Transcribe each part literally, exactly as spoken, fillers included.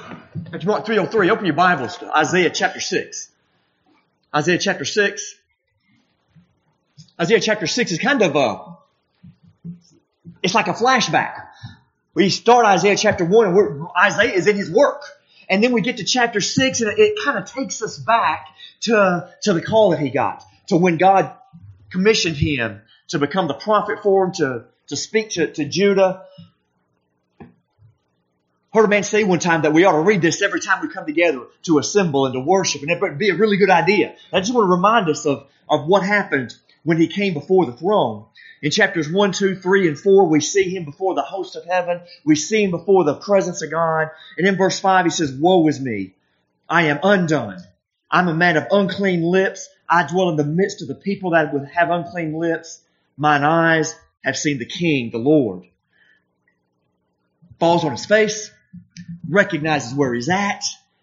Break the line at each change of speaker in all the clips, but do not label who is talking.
If you want three oh three, open your Bibles to Isaiah chapter six. Isaiah chapter six. Isaiah chapter six is kind of a, it's like a flashback. We start Isaiah chapter one and we're, Isaiah is in his work. And then we get to chapter six and it, it kind of takes us back to, to the call that he got. To when God commissioned him to become the prophet for him, to, to speak to, to Judah. Heard a man say one time that we ought to read this every time we come together to assemble and to worship. And it would be a really good idea. I just want to remind us of, of what happened when he came before the throne. In chapters one, two, three, and four, we see him before the host of heaven. We see him before the presence of God. And in verse five, he says, "Woe is me. I am undone. I'm a man of unclean lips. I dwell in the midst of the people that would have unclean lips. Mine eyes have seen the King, the Lord." Falls on his face, recognizes where he's at.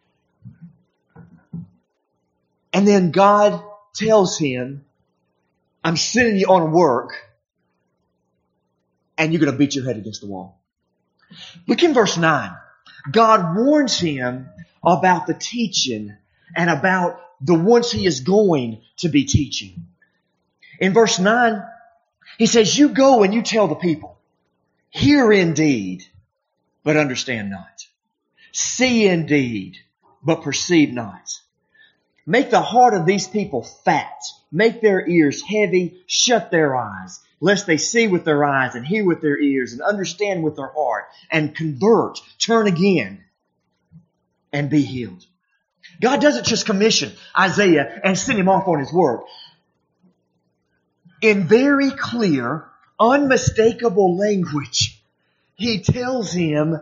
And then God tells him, "I'm sending you on work, and you're going to beat your head against the wall." Look in verse nine. God warns him about the teaching and about the ones he is going to be teaching. In verse nine, he says, "You go and you tell the people, hear indeed, but understand not. See indeed, but perceive not. Make the heart of these people fat. Make their ears heavy. Shut their eyes, lest they see with their eyes and hear with their ears and understand with their heart and convert, turn again, and be healed." God doesn't just commission Isaiah and send him off on his work. In very clear, unmistakable language, he tells him,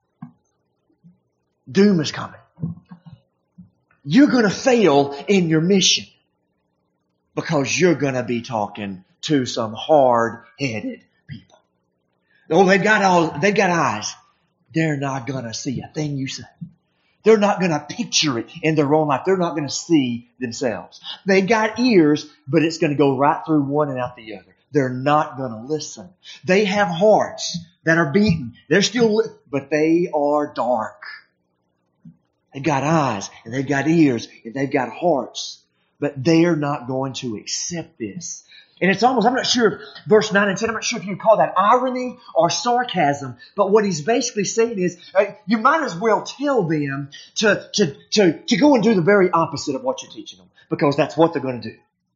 doom is coming. You're going to fail in your mission because you're going to be talking to some hard-headed people. Oh, they've got all, they've got eyes. They're not going to see a thing you say. They're not going to picture it in their own life. They're not going to see themselves. They've got ears, but it's going to go right through one and out the other. They're not going to listen. They have hearts that are beaten. They're still, li- but they are dark. They've got eyes and they've got ears and they've got hearts, but they're not going to accept this. And it's almost, I'm not sure if verse nine and ten, I'm not sure if you call that irony or sarcasm, but what he's basically saying is, uh, you might as well tell them to, to, to, to go and do the very opposite of what you're teaching them, because that's what they're going to do.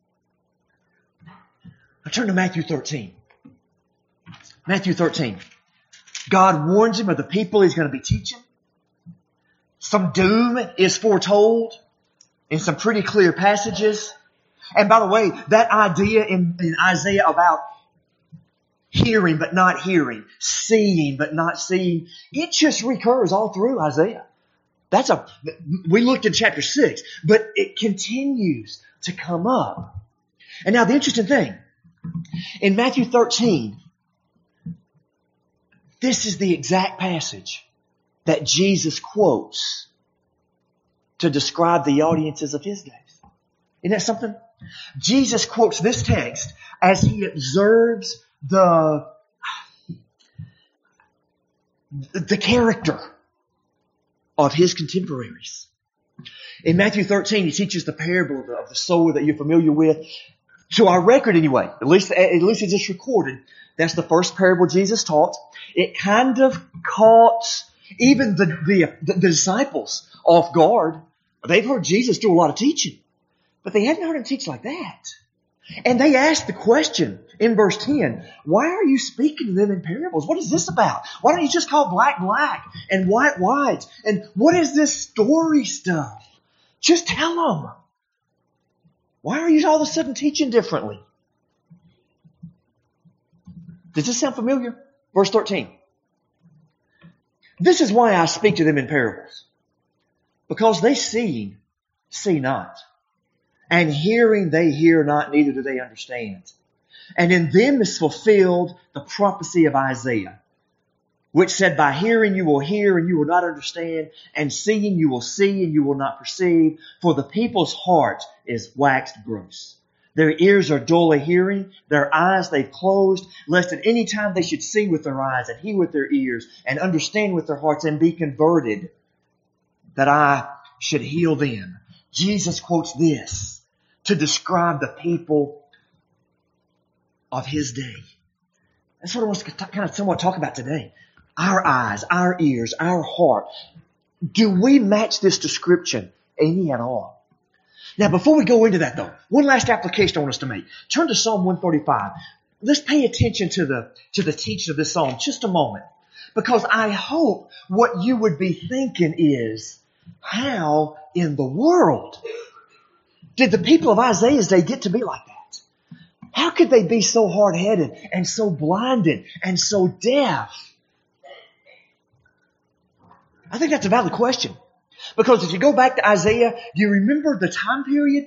I turn to Matthew thirteen. Matthew thirteen. God warns him of the people he's going to be teaching. Some doom is foretold in some pretty clear passages. And by the way, that idea in, in Isaiah about hearing but not hearing, seeing but not seeing, it just recurs all through Isaiah. That's a, we looked in chapter six, but it continues to come up. And now the interesting thing, in Matthew thirteen, this is the exact passage that Jesus quotes to describe the audiences of his days. Isn't that something? Jesus quotes this text as he observes the, the character of his contemporaries. In Matthew thirteen, he teaches the parable of the, of the sower that you're familiar with. To our record anyway, at least, at least it's just recorded. That's the first parable Jesus taught. It kind of caught even the, the, the disciples off guard. They've heard Jesus do a lot of teaching, but they hadn't heard him teach like that. And they asked the question in verse ten, why are you speaking to them in parables? What is this about? Why don't you just call black black and white white? And what is this story stuff? Just tell them. Why are you all of a sudden teaching differently? Does this sound familiar? Verse thirteen. This is why I speak to them in parables. Because they see, see not. And hearing they hear not, neither do they understand. And in them is fulfilled the prophecy of Isaiah, which said, by hearing you will hear and you will not understand, and seeing you will see and you will not perceive, for the people's heart is waxed gross. Their ears are dull of hearing, their eyes they've closed, lest at any time they should see with their eyes and hear with their ears and understand with their hearts and be converted, that I should heal them. Jesus quotes this to describe the people of his day. That's what I want to kind of somewhat talk about today. Our eyes, our ears, our heart. Do we match this description any at all? Now, before we go into that though, one last application I want us to make. Turn to Psalm one thirty-five. Let's pay attention to the, to the teaching of this psalm just a moment. Because I hope what you would be thinking is, how in the world did the people of Isaiah's day get to be like that? How could they be so hard-headed and so blinded and so deaf? I think that's a valid question. Because if you go back to Isaiah, do you remember the time period?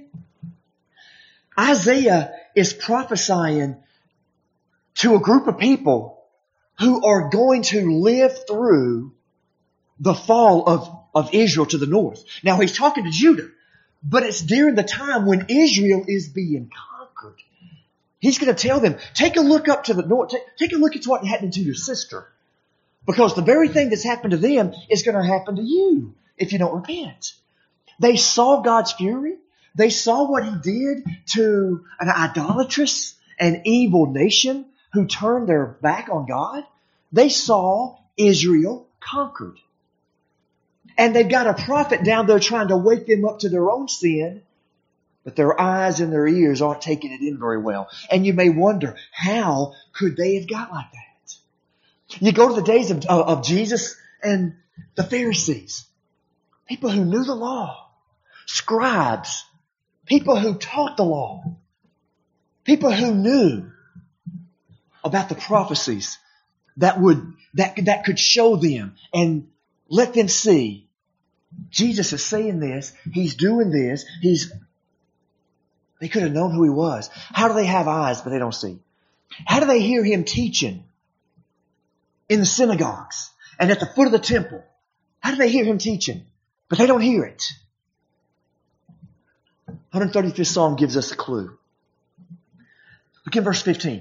Isaiah is prophesying to a group of people who are going to live through the fall of, of Israel to the north. Now he's talking to Judah, but it's during the time when Israel is being conquered. He's going to tell them, take a look up to the north, take, take a look at what happened to your sister. Because the very thing that's happened to them is going to happen to you if you don't repent. They saw God's fury. They saw what he did to an idolatrous and evil nation who turned their back on God. They saw Israel conquered. And they've got a prophet down there trying to wake them up to their own sin, but their eyes and their ears aren't taking it in very well. And you may wonder, how could they have got like that? You go to the days of, of, of Jesus and the Pharisees, people who knew the law, scribes, people who taught the law, people who knew about the prophecies that would that that could show them and let them see Jesus is saying this, he's doing this, he's they could have known who he was. How do they have eyes but they don't see? How do they hear him teaching in the synagogues and at the foot of the temple? How do they hear him teaching but they don't hear it? one thirty-fifth Psalm gives us a clue. Look in verse fifteen.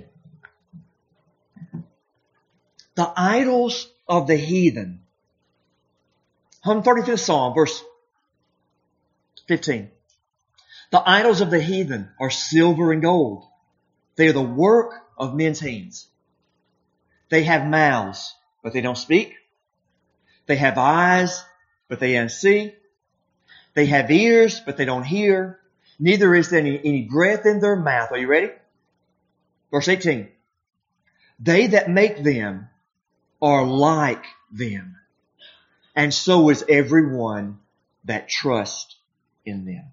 The idols of the heathen. one thirty-fifth Psalm, verse fifteen. The idols of the heathen are silver and gold. They are the work of men's hands. They have mouths, but they don't speak. They have eyes, but they don't see. They have ears, but they don't hear. Neither is there any, any breath in their mouth. Are you ready? Verse eighteen. They that make them are like them, and so is everyone that trusts in them.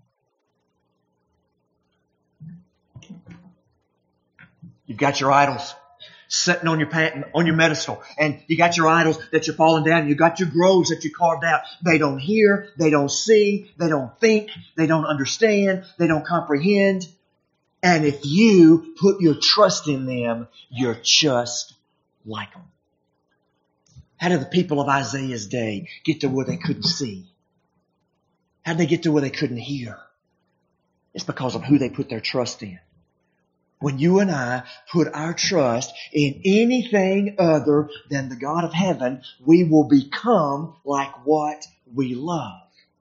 You've got your idols sitting on your on your pedestal, and you got your idols that you're falling down. You got your groves that you carved out. They don't hear, they don't see, they don't think, they don't understand, they don't comprehend. And if you put your trust in them, you're just like them. How did the people of Isaiah's day get to where they couldn't see? How did they get to where they couldn't hear? It's because of who they put their trust in. When you and I put our trust in anything other than the God of heaven, we will become like what we love.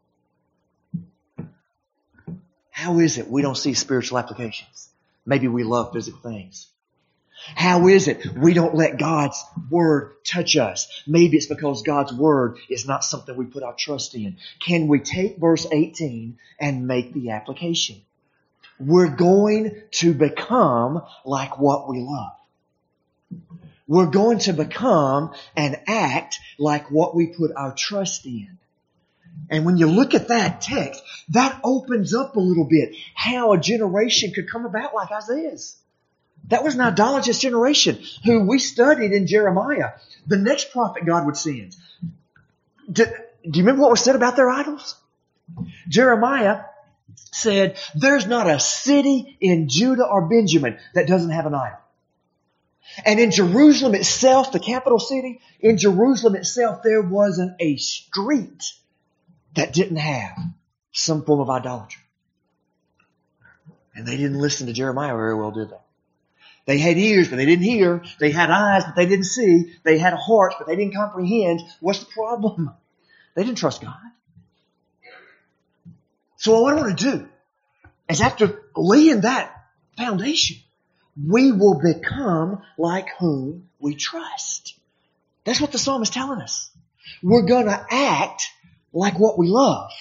How is it we don't see spiritual applications? Maybe we love physical things. How is it we don't let God's Word touch us? Maybe it's because God's Word is not something we put our trust in. Can we take verse eighteen and make the application? We're going to become like what we love. We're going to become and act like what we put our trust in. And when you look at that text, that opens up a little bit how a generation could come about like Isaiah's. That was an idolatrous generation who we studied in Jeremiah. The next prophet God would send. Do, do you remember what was said about their idols? Jeremiah said, there's not a city in Judah or Benjamin that doesn't have an idol. And in Jerusalem itself, the capital city, in Jerusalem itself, there wasn't a street that didn't have some form of idolatry. And they didn't listen to Jeremiah very well, did they? They had ears, but they didn't hear. They had eyes, but they didn't see. They had hearts, but they didn't comprehend. What's the problem? They didn't trust God. So what I want to do is after laying that foundation, we will become like whom we trust. That's what the psalm is telling us. We're going to act like what we love.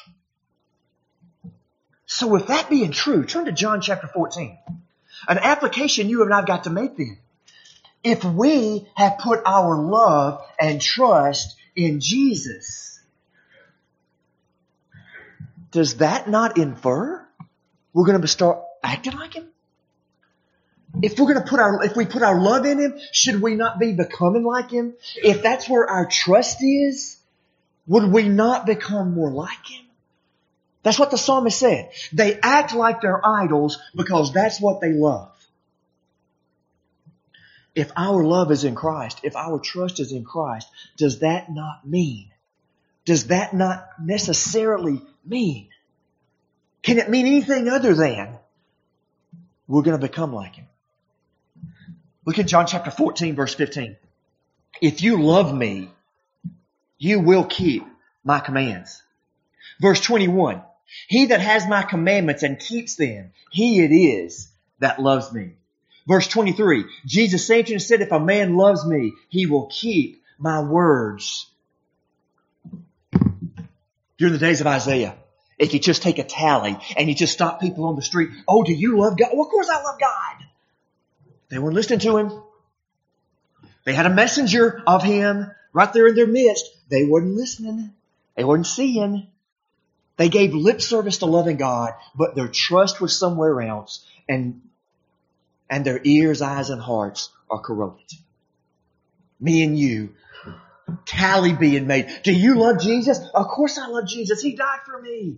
So with that being true, turn to John chapter fourteen. An application you and I have got to make then. If we have put our love and trust in Jesus, does that not infer we're going to start acting like Him? If we're going to put our, if we put our love in Him, should we not be becoming like Him? If that's where our trust is, would we not become more like Him? That's what the psalmist said. They act like their idols because that's what they love. If our love is in Christ, if our trust is in Christ, does that not mean, does that not necessarily mean, can it mean anything other than we're going to become like Him? Look at John chapter fourteen, verse fifteen. If you love me, you will keep my commands. Verse twenty-one. He that has my commandments and keeps them, he it is that loves me. Verse twenty-three. Jesus answered and said, if a man loves me, he will keep my words. During the days of Isaiah, if you just take a tally and you just stop people on the street, oh, do you love God? Well, of course I love God. They weren't listening to Him. They had a messenger of Him right there in their midst. They weren't listening. They weren't seeing. They gave lip service to loving God, but their trust was somewhere else, and, and their ears, eyes, and hearts are corroded. Me and you, tally being made. Do you love Jesus? Of course I love Jesus. He died for me.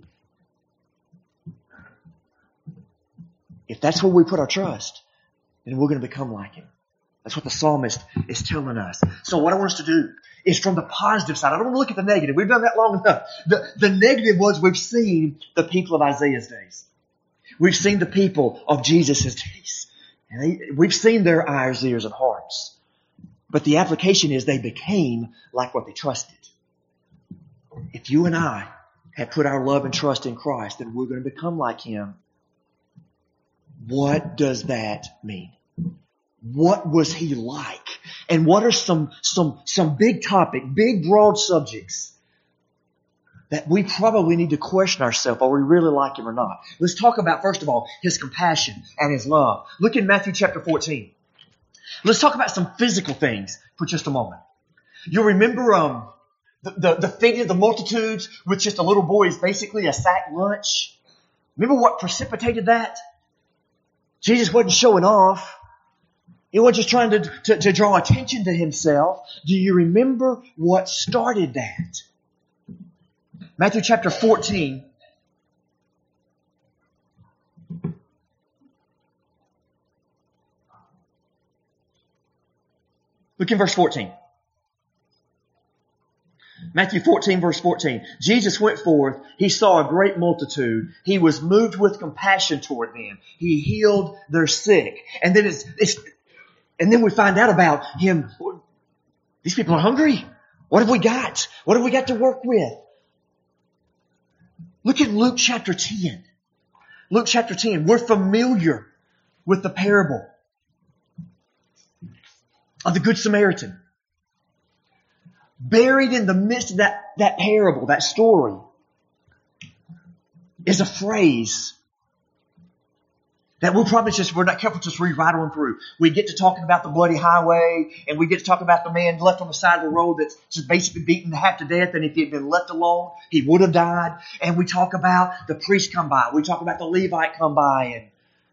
If that's where we put our trust, then we're going to become like Him. That's what the psalmist is telling us. So what I want us to do is from the positive side. I don't want to look at the negative. We've done that long enough. The, the negative was we've seen the people of Isaiah's days. We've seen the people of Jesus' days. And they, we've seen their eyes, ears, and hearts. But the application is they became like what they trusted. If you and I have put our love and trust in Christ, then we're going to become like Him. What does that mean? What was He like? And what are some, some, some big topic, big broad subjects that we probably need to question ourselves, are we really like Him or not? Let's talk about, first of all, His compassion and His love. Look in Matthew chapter fourteen. Let's talk about some physical things for just a moment. You'll remember um, the, the, the feeding of the multitudes with just a little boy's basically a sack lunch. Remember what precipitated that? Jesus wasn't showing off. He wasn't just trying to, to, to draw attention to Himself. Do you remember what started that? Matthew chapter fourteen. Look in verse fourteen. Matthew fourteen, verse fourteen. Jesus went forth. He saw a great multitude. He was moved with compassion toward them. He healed their sick. And then it's, it's and then we find out about Him. These people are hungry. What have we got? What have we got to work with? Look at Luke chapter ten. Luke chapter ten. We're familiar with the parable of the Good Samaritan. Buried in the midst of that, that parable, that story, is a phrase that we'll probably just, if we're not careful, just read right on through. We get to talking about the bloody highway, and we get to talk about the man left on the side of the road that's just basically beaten half to death, and if he had been left alone, he would have died. And we talk about the priest come by. We talk about the Levite come by. And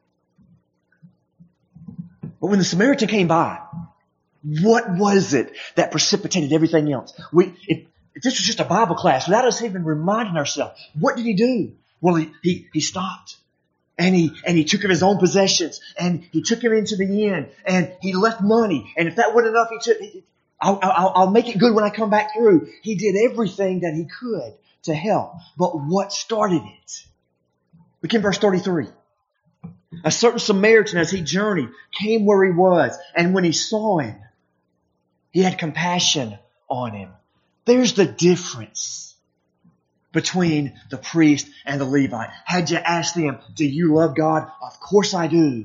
But when the Samaritan came by, what was it that precipitated everything else? We, if, if this was just a Bible class, without us even reminding ourselves, what did he do? Well, he, he, he stopped. And he, and he took of his own possessions, and he took him into the inn, and he left money. And if that wasn't enough, he took, I'll, I'll, I'll make it good when I come back through. He did everything that he could to help. But what started it? Look in verse thirty-three. A certain Samaritan, as he journeyed, came where he was, and when he saw him, he had compassion on him. There's the difference. between the priest and the Levite. Had you asked them, do you love God? Of course I do.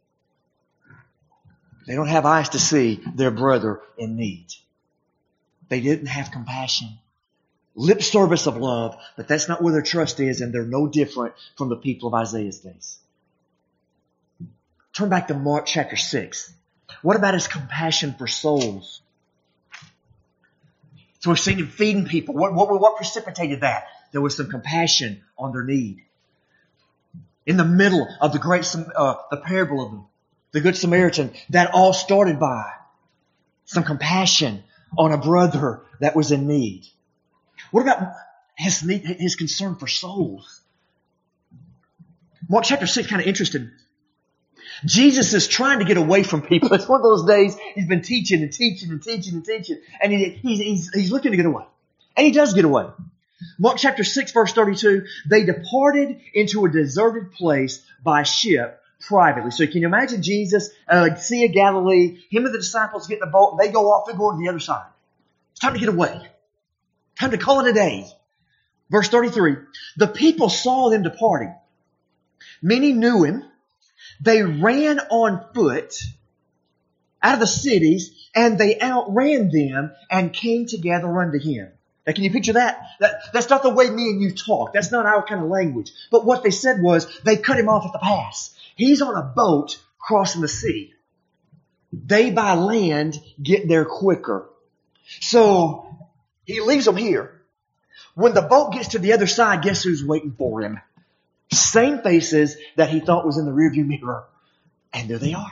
They don't have eyes to see their brother in need. They didn't have compassion. Lip service of love, but that's not where their trust is, and they're no different from the people of Isaiah's days. Turn back to Mark chapter six. What about his compassion for souls? So we've seen him feeding people. What, what, what precipitated that? There was some compassion on their need. In the middle of the great, uh, the parable of the, the Good Samaritan, that all started by some compassion on a brother that was in need. What about his need, his concern for souls? Mark chapter six, kind of interesting. Jesus is trying to get away from people. It's one of those days he's been teaching and teaching and teaching and teaching, and he, he's, he's, he's looking to get away. And he does get away. Mark chapter six, verse thirty-two, they departed into a deserted place by ship privately. So can you imagine Jesus, uh, Sea of Galilee, him and the disciples get in the boat, and they go off, they're going to the other side. It's time to get away. Time to call it a day. Verse thirty-three, the people saw them departing. Many knew him. They ran on foot out of the cities, and they outran them and came together unto him. Now, can you picture that? that? That's not the way me and you talk. That's not our kind of language. But what they said was, they cut him off at the pass. He's on a boat crossing the sea. They by land get there quicker. So he leaves them here. When the boat gets to the other side, guess who's waiting for him? Same faces that he thought was in the rearview mirror. And there they are.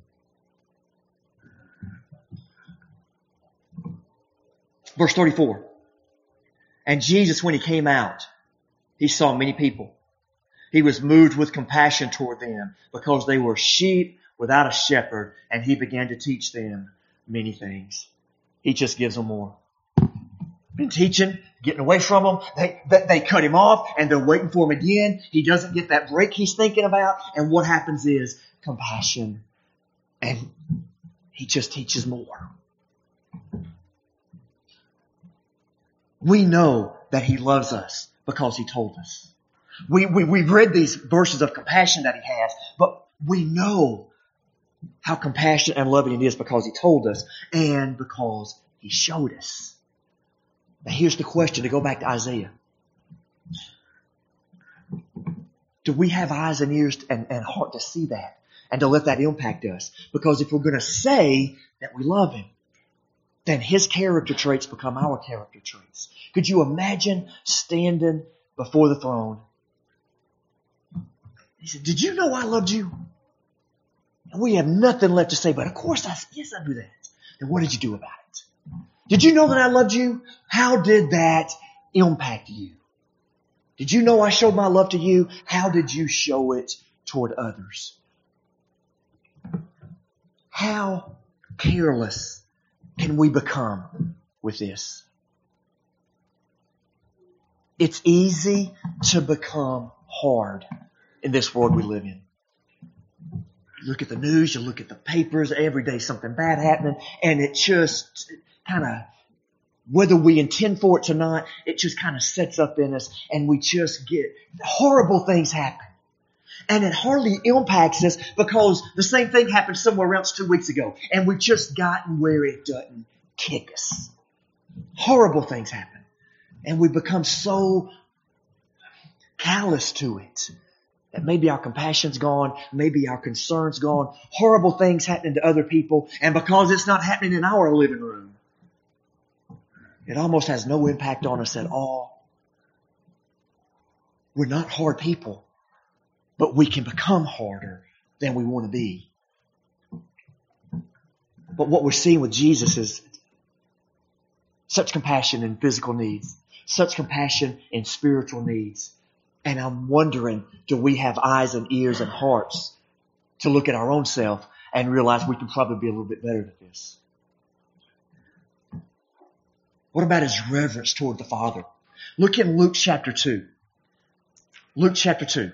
Verse thirty-four. And Jesus, when he came out, he saw many people. He was moved with compassion toward them because they were sheep without a shepherd, and he began to teach them many things. He just gives them more. Been teaching, getting away from them. They, they, they cut him off, and they're waiting for him again. He doesn't get that break he's thinking about, and what happens is compassion, and he just teaches more. We know that he loves us because he told us. We, we, we've read these verses of compassion that he has, but we know how compassionate and loving he is because he told us and because he showed us. Now here's the question to go back to Isaiah. Do we have eyes and ears and, and heart to see that and to let that impact us? Because if we're going to say that we love him, then his character traits become our character traits. Could you imagine standing before the throne? He said, did you know I loved you? And we have nothing left to say, but of course I, yes, I do that. And what did you do about it? Did you know that I loved you? How did that impact you? Did you know I showed my love to you? How did you show it toward others? How careless can we become with this? It's easy to become hard in this world we live in. You look at the news, you look at the papers, every day something bad happening, and it just kind of, whether we intend for it to not, it just kind of sets up in us, and we just get horrible things happen. And it hardly impacts us because the same thing happened somewhere else two weeks ago, and we've just gotten where it doesn't kick us. Horrible things happen. And we become so callous to it that maybe our compassion's gone, maybe our concern's gone, horrible things happening to other people, and because it's not happening in our living room, it almost has no impact on us at all. We're not hard people, but we can become harder than we want to be. But what we're seeing with Jesus is such compassion in physical needs, such compassion in spiritual needs. And I'm wondering, do we have eyes and ears and hearts to look at our own self and realize we can probably be a little bit better at this? What about his reverence toward the Father? Look in Luke chapter two. Luke chapter two.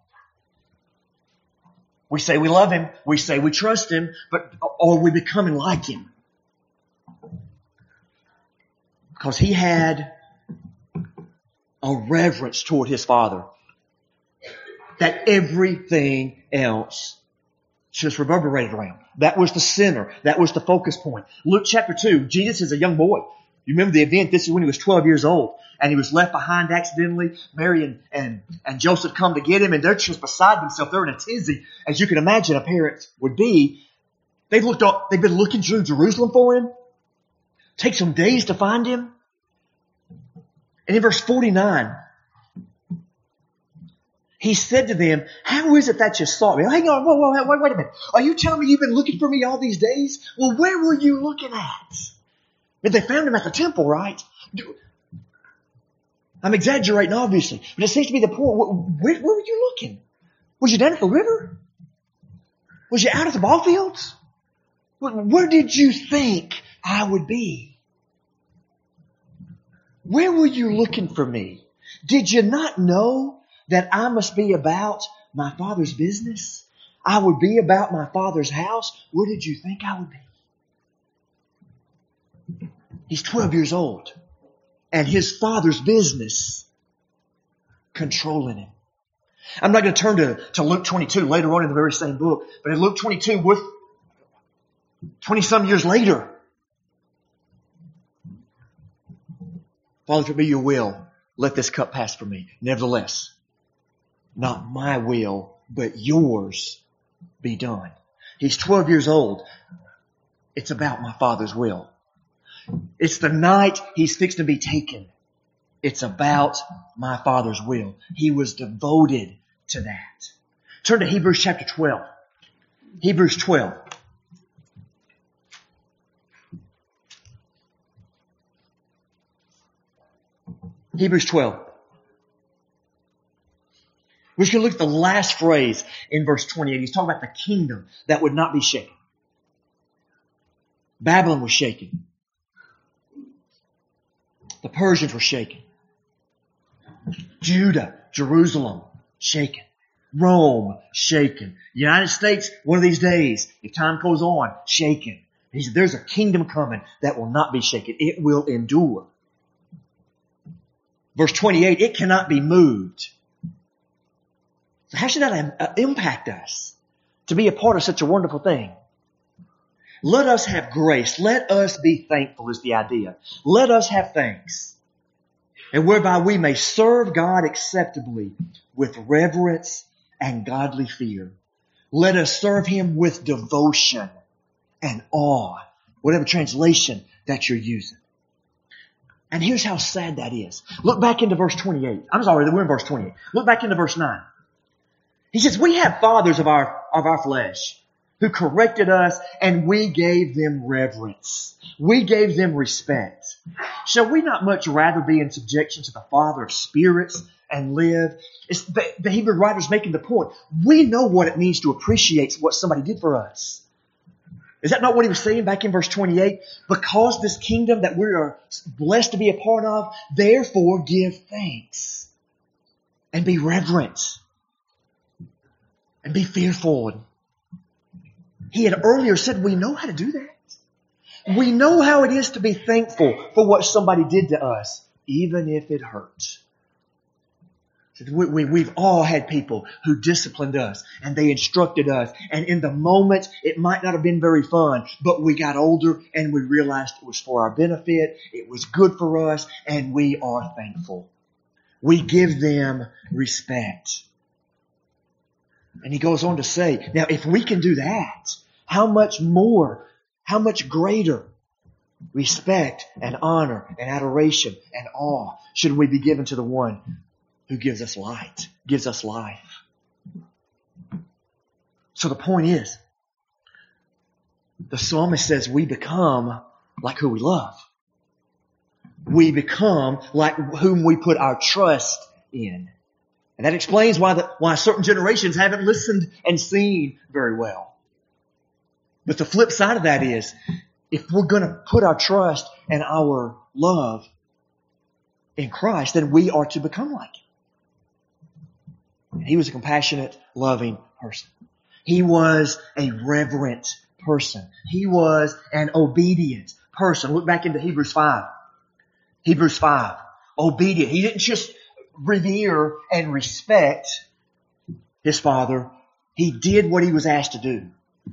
We say we love him. We say we trust him. But are we becoming like him? Because he had a reverence toward his Father that everything else just reverberated around. That was the center. That was the focus point. Luke chapter two, Jesus is a young boy. You remember the event? This is when he was twelve years old. And he was left behind accidentally. Mary and, and, and Joseph come to get him, and they're just beside themselves. They're in a tizzy, as you can imagine a parent would be. They've looked up, they've been looking through Jerusalem for him. Take some days to find him. And in verse forty-nine, he said to them, how is it that you sought me? Hang on, whoa, whoa, wait, wait a minute. Are you telling me you've been looking for me all these days? Well, where were you looking at? But they found him at the temple, right? I'm exaggerating, obviously, but it seems to be the point. Where, where were you looking? Was you down at the river? Was you out at the ball fields? Where did you think I would be? Where were you looking for me? Did you not know that I must be about my Father's business? I would be about my Father's house. Where did you think I would be? He's twelve years old, and his Father's business controlling him. I'm not going to turn to, to Luke twenty-two later on in the very same book, but in Luke twenty-two, with twenty-some years later, Father, if it be your will, let this cup pass from me. Nevertheless, not my will, but yours be done. He's twelve years old. It's about my Father's will. It's the night he's fixed to be taken. It's about my Father's will. He was devoted to that. Turn to Hebrews chapter twelve. Hebrews twelve. Hebrews twelve. We're just going to look at the last phrase in verse twenty-eight. He's talking about the kingdom that would not be shaken. Babylon was shaken. The Persians were shaken. Judah, Jerusalem, shaken. Rome, shaken. United States, one of these days, if time goes on, shaken. He said, there's a kingdom coming that will not be shaken. It will endure. Verse twenty-eight, it cannot be moved. So how should that impact us to be a part of such a wonderful thing? Let us have grace. Let us be thankful is the idea. Let us have thanks. And whereby we may serve God acceptably with reverence and godly fear. Let us serve Him with devotion and awe. Whatever translation that you're using. And here's how sad that is. Look back into verse twenty-eight. I'm sorry, we're in verse twenty-eight. Look back into verse nine. He says, we have fathers of our, of our flesh who corrected us, and we gave them reverence. We gave them respect. Shall we not much rather be in subjection to the Father of spirits and live? It's the, the Hebrew writer's making the point. We know what it means to appreciate what somebody did for us. Is that not what he was saying back in verse twenty-eight? Because this kingdom that we are blessed to be a part of, therefore give thanks and be reverent and be fearful. He had earlier said we know how to do that. We know how it is to be thankful for what somebody did to us, even if it hurts. We, we, we've all had people who disciplined us and they instructed us. And in the moment, it might not have been very fun, but we got older and we realized it was for our benefit. It was good for us, and we are thankful. We give them respect. And he goes on to say, now if we can do that, how much more, how much greater respect and honor and adoration and awe should we be given to the one who gives us light, gives us life. So the point is, the psalmist says we become like who we love. We become like whom we put our trust in. And that explains why the, why certain generations haven't listened and seen very well. But the flip side of that is, if we're going to put our trust and our love in Christ, then we are to become like Him. He was a compassionate, loving person. He was a reverent person. He was an obedient person. Look back into Hebrews five. Hebrews five. Obedient. He didn't just revere and respect his father, he did what he was asked to do.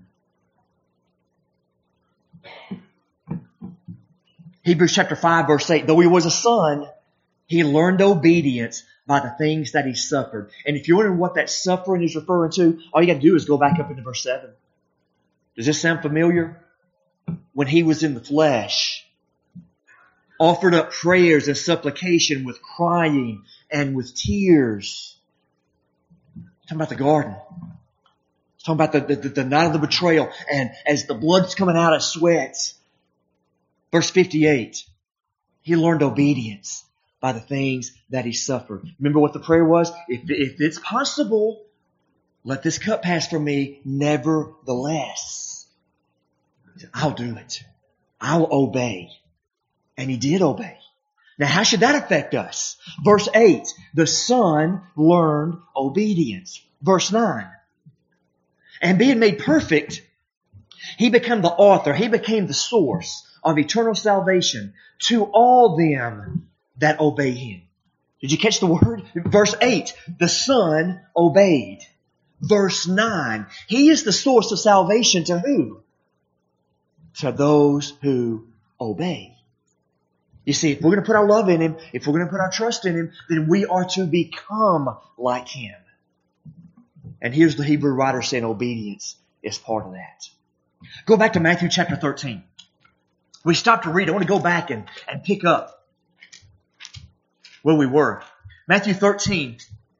Hebrews chapter five verse eight, though he was a son, he learned obedience by the things that he suffered. And if you're wondering what that suffering is referring to, all you got to do is go back up into verse seven. Does this sound familiar? When he was in the flesh, offered up prayers and supplication with crying and with tears. It's talking about the garden. It's talking about the, the, the night of the betrayal. And as the blood's coming out of sweats. Verse fifty-eight. He learned obedience by the things that he suffered. Remember what the prayer was? If, if it's possible, let this cup pass from me. Nevertheless, I'll do it. I'll obey. And he did obey. Now, how should that affect us? Verse eight, the Son learned obedience. Verse nine, and being made perfect, he became the author, he became the source of eternal salvation to all them that obey him. Did you catch the word? Verse eight, the Son obeyed. Verse nine, he is the source of salvation to who? To those who obey. You see, if we're going to put our love in him, if we're going to put our trust in him, then we are to become like him. And here's the Hebrew writer saying obedience is part of that. Go back to Matthew chapter thirteen. We stopped to read. I want to go back and, and pick up where we were. Matthew thirteen.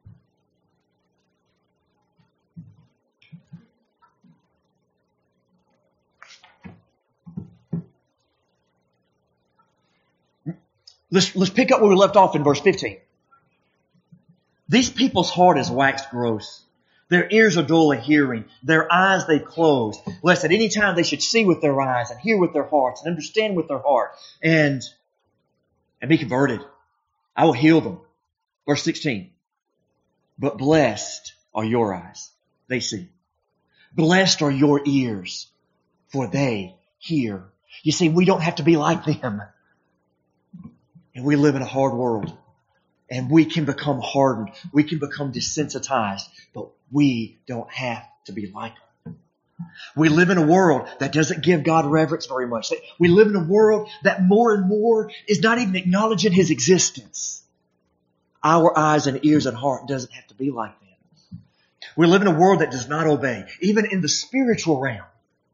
Let's, let's pick up where we left off in verse fifteen. These people's heart is waxed gross. Their ears are dull of hearing. Their eyes they closed. Lest at any time they should see with their eyes and hear with their hearts and understand with their heart and, and be converted. I will heal them. Verse sixteen. But blessed are your eyes. They see. Blessed are your ears, for they hear. You see, we don't have to be like them. And we live in a hard world. And we can become hardened. We can become desensitized. But we don't have to be like them. We live in a world that doesn't give God reverence very much. We live in a world that more and more is not even acknowledging his existence. Our eyes and ears and heart doesn't have to be like them. We live in a world that does not obey. Even in the spiritual realm.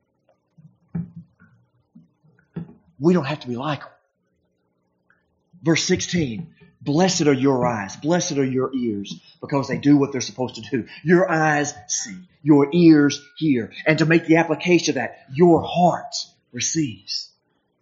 We don't have to be like them. Verse sixteen, blessed are your eyes, blessed are your ears, because they do what they're supposed to do. Your eyes see, your ears hear. And to make the application of that, your heart receives.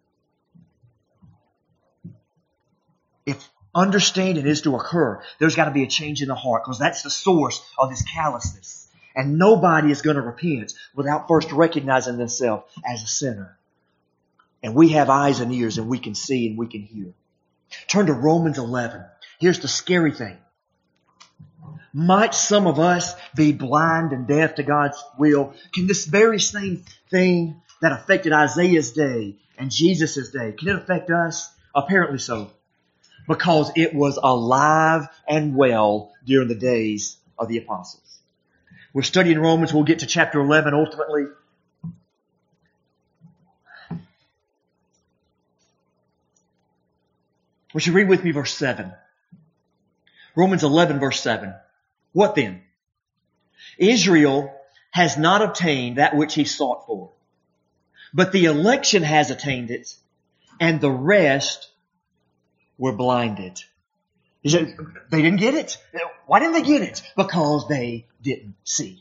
If understanding is to occur, there's got to be a change in the heart, because that's the source of this callousness. And nobody is going to repent without first recognizing themselves as a sinner. And we have eyes and ears, and we can see and we can hear. Turn to Romans eleven. Here's the scary thing. Might some of us be blind and deaf to God's will? Can this very same thing that affected Isaiah's day and Jesus' day, can it affect us? Apparently so. Because it was alive and well during the days of the apostles. We're studying Romans. We'll get to chapter eleven ultimately. Would you read with me verse seven? Romans eleven verse seven. What then? Israel has not obtained that which he sought for, but the election has attained it, and the rest were blinded. They didn't get it. Why didn't they get it? Because they didn't see.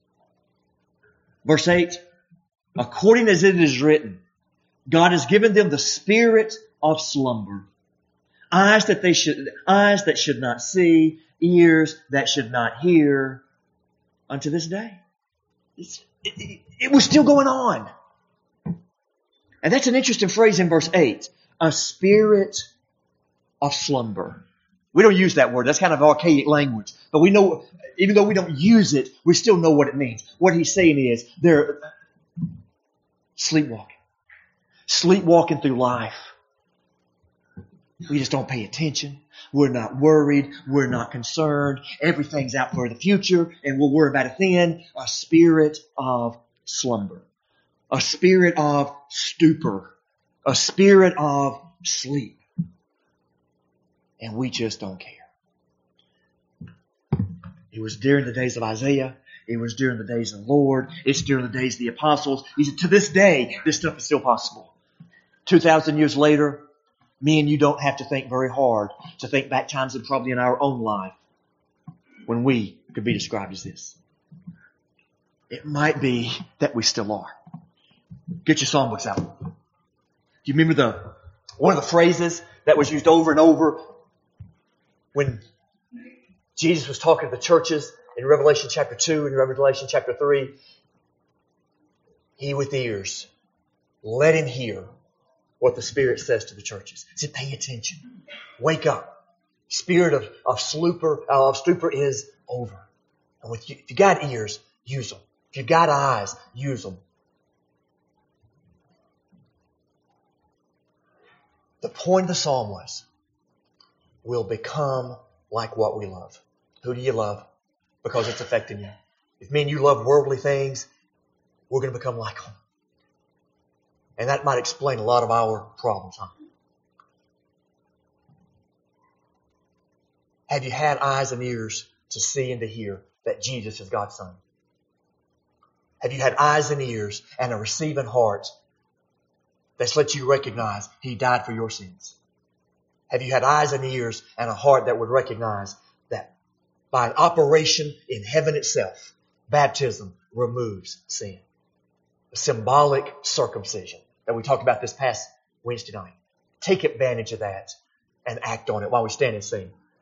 Verse eight. According as it is written, God has given them the spirit of slumber. Eyes that they should, eyes that should not see, ears that should not hear, unto this day. It's, it, it, it was still going on. And that's an interesting phrase in verse eight. A spirit of slumber. We don't use that word. That's kind of archaic language. But we know, even though we don't use it, we still know what it means. What he's saying is, they're sleepwalking. Sleepwalking through life. We just don't pay attention. We're not worried. We're not concerned. Everything's out for the future, and we'll worry about it then. A spirit of slumber. A spirit of stupor. A spirit of sleep. And we just don't care. It was during the days of Isaiah. It was during the days of the Lord. It's during the days of the apostles. He said, to this day, this stuff is still possible. Two thousand years later, me and you don't have to think very hard to think back times and probably in our own life when we could be described as this. It might be that we still are. Get your songbooks out. Do you remember the one of the phrases that was used over and over when Jesus was talking to the churches in Revelation chapter two and Revelation chapter three? He with ears, let him hear what the Spirit says to the churches. He said, pay attention. Wake up. Spirit of, of stupor, uh, of stupor is over. And with you, if you got ears, use them. If you got eyes, use them. The point of the psalm was, we'll become like what we love. Who do you love? Because it's affecting you. If me and you love worldly things, we're going to become like them. And that might explain a lot of our problems, huh? Have you had eyes and ears to see and to hear that Jesus is God's Son? Have you had eyes and ears and a receiving heart that's let you recognize He died for your sins? Have you had eyes and ears and a heart that would recognize that by an operation in heaven itself, baptism removes sin? A symbolic circumcision that we talked about this past Wednesday night. Take advantage of that and act on it while we stand and sing.